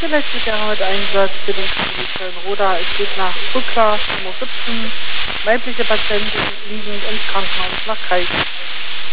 Einsatz für den Kanton Köln-Roda. Es geht nach Rückkehr Nummer 17. Weibliche Patientin liegend im Krankenhaus nach Kreis.